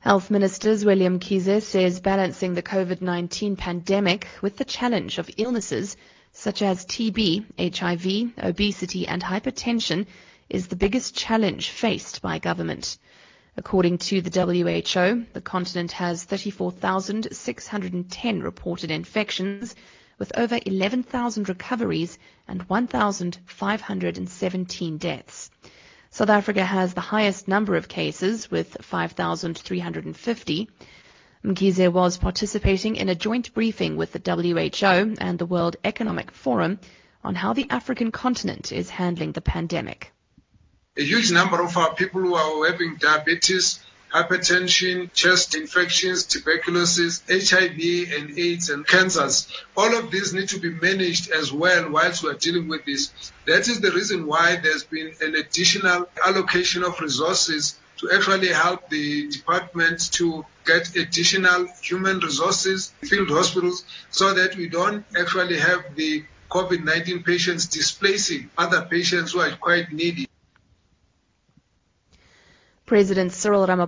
Health Minister Zweli Mkhize says balancing the COVID-19 pandemic with the challenge of illnesses such as TB, HIV, obesity and hypertension is the biggest challenge faced by government. According to the WHO, the continent has 34,610 reported infections, with over 11,000 recoveries and 1,517 deaths. South Africa has the highest number of cases, with 5,350. Mkhize was participating in a joint briefing with the WHO and the World Economic Forum on how the African continent is handling the pandemic. A huge number of our people who are having diabetes, hypertension, chest infections, tuberculosis, HIV and AIDS and cancers. All of these need to be managed as well whilst we are dealing with this. That is the reason why there's been an additional allocation of resources to actually help the department to get additional human resources, field hospitals, so that we don't actually have the COVID-19 patients displacing other patients who are quite needy. President Cyril Ramaphosa